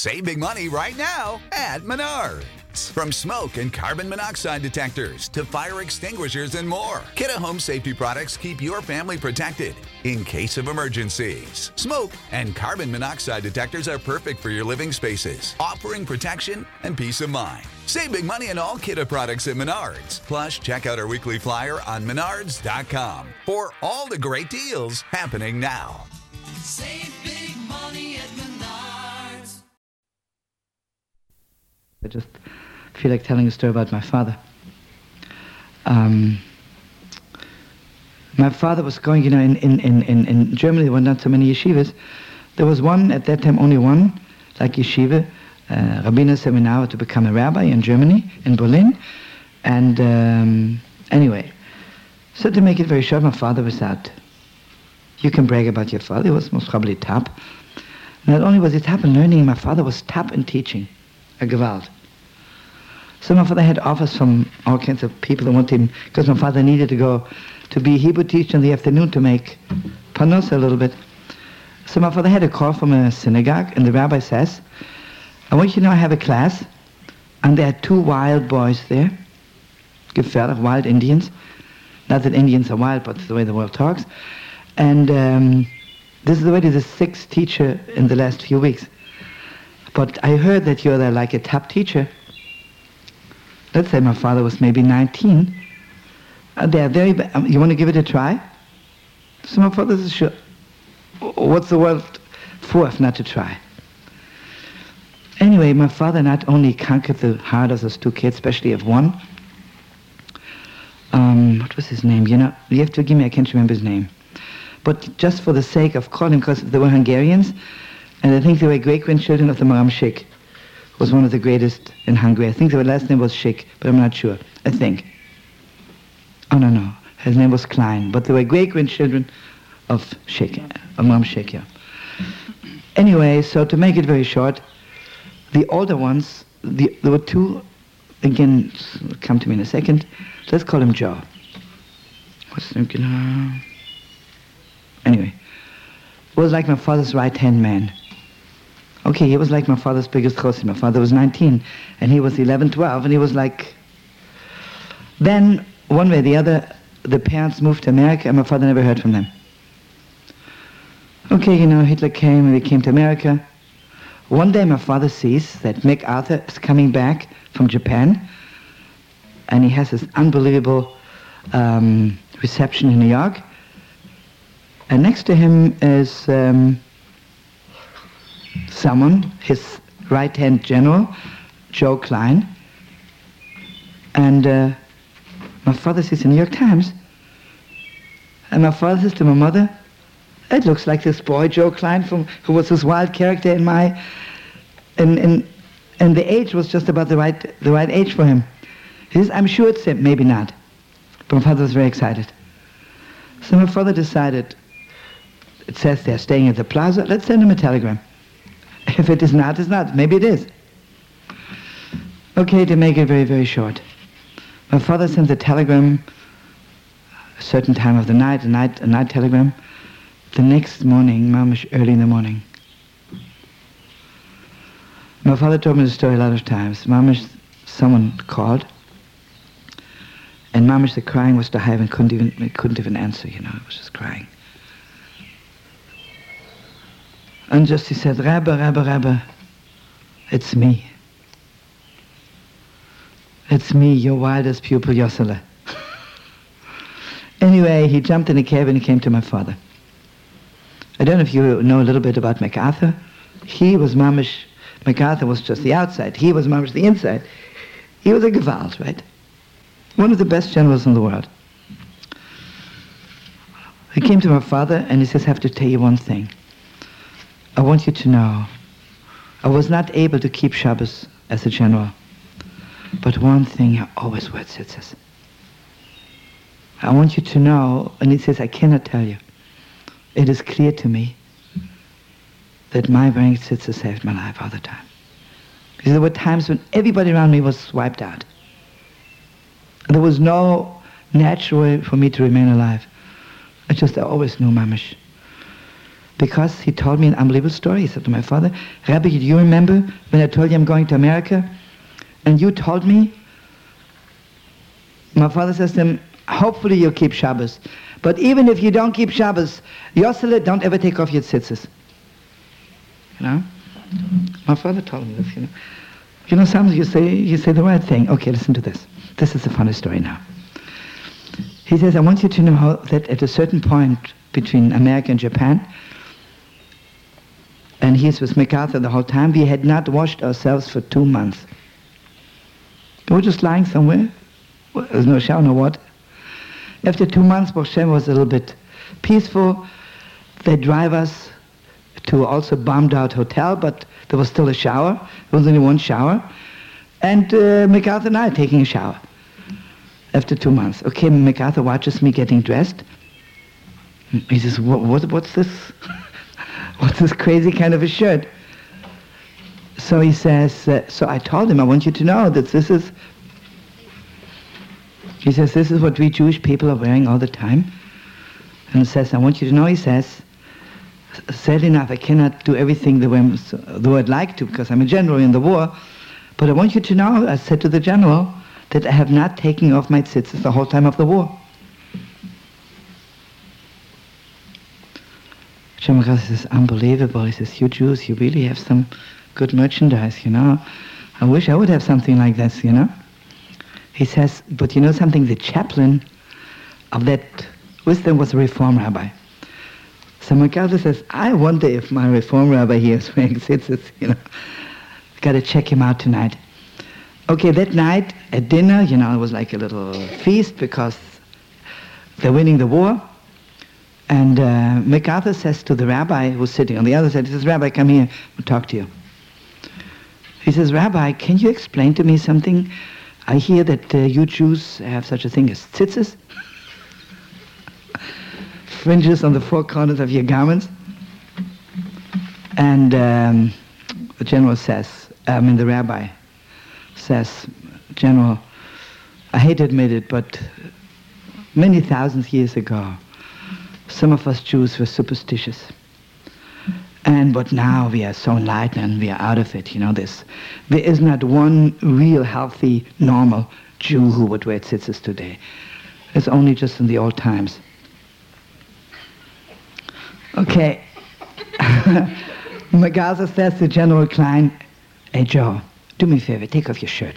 Save big money right now at Menards. From smoke and carbon monoxide detectors to fire extinguishers and more, Kidde Home Safety products keep your family protected in case of emergencies. Smoke and carbon monoxide detectors are perfect for your living spaces, offering protection and peace of mind. Save big money on all Kidde products at Menards. Plus, check out our weekly flyer on menards.com for all the great deals happening now. Save big money at Menards. I just feel like telling a story about my father. My father was going, in Germany there were not so many yeshivas. There was one, at that time only one, like yeshiva, Rabbiner Seminar to become a rabbi in Germany, in Berlin. And anyway, so to make it very short, my father was out. You can brag about your father, he was most probably top. Not only was he top in learning, my father was top in teaching, a gewalt. So my father had offers from all kinds of people that wanted him, because my father needed to go to be a Hebrew teacher in the afternoon to make panos a little bit. So my father had a call from a synagogue, and the rabbi says, I want you to know I have a class, and there are 2 wild boys there, gefährlich, wild Indians. Not that Indians are wild, but it's the way the world talks. And this is already the 6th teacher in the last few weeks. But I heard that you're like a top teacher. Let's say my father was maybe 19. They are very you want to give it a try? So my father says, sure. What's the world for if not to try? Anyway, my father not only conquered the heart of those 2 kids, especially of one. What was his name? You have to forgive me, I can't remember his name. But just for the sake of calling, because they were Hungarians, and I think they were great-grandchildren of the Maram Schick, who was one of the greatest in Hungary. I think their last name was Schick, but I'm not sure. I think. Oh, no. His name was Klein. But they were great-grandchildren of Schick, of Maram Schick, yeah. Anyway, so to make it very short, the older ones, there were 2, again, come to me in a second. Let's call him Joe. What's his name? Anyway, was like my father's right-hand man. Okay, he was like my father's biggest chosid. My father was 19, and he was 11, 12, and he was like... Then, one way or the other, the parents moved to America, and my father never heard from them. Okay, Hitler came, and they came to America. One day, my father sees that MacArthur is coming back from Japan, and he has this unbelievable reception in New York. And next to him is someone, his right-hand general, Joe Klein. And my father sees the New York Times. And my father says to my mother, it looks like this boy, Joe Klein, who was this wild character in my... And the age was just about the right age for him. He says, I'm sure it's him, maybe not. But my father was very excited. So my father decided, it says they're staying at the plaza, let's send him a telegram. If it is not, it's not. Maybe it is. Okay, to make it very, very short. My father sends a telegram, a certain time of the night, a night telegram. The next morning, mamish, early in the morning. My father told me the story a lot of times. Mamish, someone called, and mamish, the crying was to high and couldn't even answer, it was just crying. And just he said, Rabbi, it's me. It's me, your wildest pupil, Yossele. Anyway, he jumped in a cab and he came to my father. I don't know if you know a little bit about MacArthur. He was mamish, MacArthur was just the outside. He was mamish the inside. He was a gewalt, right? One of the best generals in the world. He came to my father and he says, I have to tell you one thing. I want you to know, I was not able to keep Shabbos as a general, but one thing I always wear tzitzis. I want you to know, and he says, I cannot tell you. It is clear to me that my wearing tzitzis saved my life all the time. Because there were times when everybody around me was wiped out. There was no natural way for me to remain alive. I always knew, mamish. because he told me an unbelievable story. He said to my father, Rabbi, do you remember when I told you I'm going to America? And you told me, my father says to him, hopefully you'll keep Shabbos. But even if you don't keep Shabbos, Yosele, don't ever take off your tzitzis. You know? My father told me this, you know. You know, sometimes you say the right thing. Okay, listen to this. This is a funny story now. He says, I want you to know that at a certain point between America and Japan, and he was MacArthur the whole time, we had not washed ourselves for 2 months. We were just lying somewhere. There's no shower, no water. After 2 months, Baruch Hashem was a little bit peaceful. They drive us to also bombed out hotel, but there was still a shower. There was only one shower. And MacArthur and I are taking a shower after 2 months. Okay, MacArthur watches me getting dressed. He says, what's this? What's this crazy kind of a shirt? So he says, so I told him, I want you to know that this is, he says, this is what we Jewish people are wearing all the time. And he says, I want you to know, he says, sadly enough, I cannot do everything the way I'd like to, because I'm a general in the war, but I want you to know, I said to the general, that I have not taken off my tzitzis the whole time of the war. Shemachas says, unbelievable. He says, you Jews, you really have some good merchandise, you know. I wish I would have something like this, you know. He says, but you know something, the chaplain of that wisdom was a Reform rabbi. So MacArthur says, I wonder if my Reform rabbi here is wearing tzitzis, you know. Got to check him out tonight. Okay, that night at dinner, you know, it was like a little feast because they're winning the war. And MacArthur says to the rabbi who's sitting on the other side, he says, Rabbi, come here, we'll talk to you. He says, Rabbi, can you explain to me something? I hear that you Jews have such a thing as tzitzis, fringes on the four corners of your garments. And the general says, the rabbi says, General, I hate to admit it, but many thousands of years ago, some of us Jews were superstitious. But now we are so enlightened and we are out of it. You know this. There is not one real, healthy, normal Jew who would wear tzitzis today. It's only just in the old times. Okay. MacArthur says to General Klein, hey Joe, do me a favor, take off your shirt.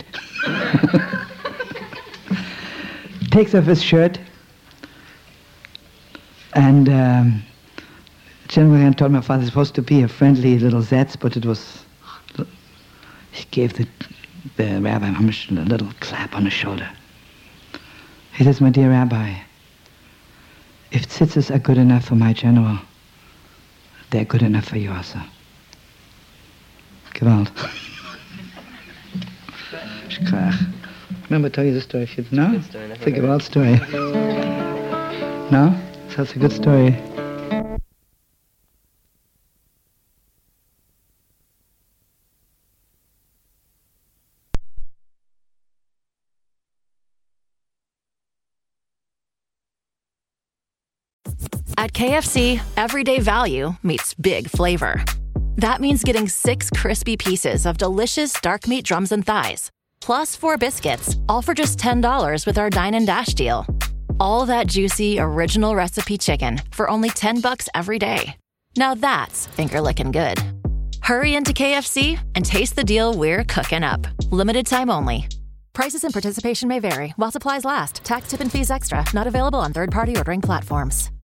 Takes off his shirt. And General Klein told my father it's supposed to be a friendly little Zetz, but it was, he gave the rabbi a little clap on the shoulder. He says, my dear rabbi, if tzitzis are good enough for my general, they're good enough for you also. Gewalt. Remember I tell you the story if you know? It's a Gewalt story. No? So it's a good story. At KFC, everyday value meets big flavor. That means getting 6 crispy pieces of delicious dark meat drums and thighs, plus 4 biscuits, all for just $10 with our Dine and Dash deal. All that juicy, original recipe chicken for only $10 every day. Now that's finger-licking good. Hurry into KFC and taste the deal we're cooking up. Limited time only. Prices and participation may vary while supplies last. Tax, tip, and fees extra. Not available on third-party ordering platforms.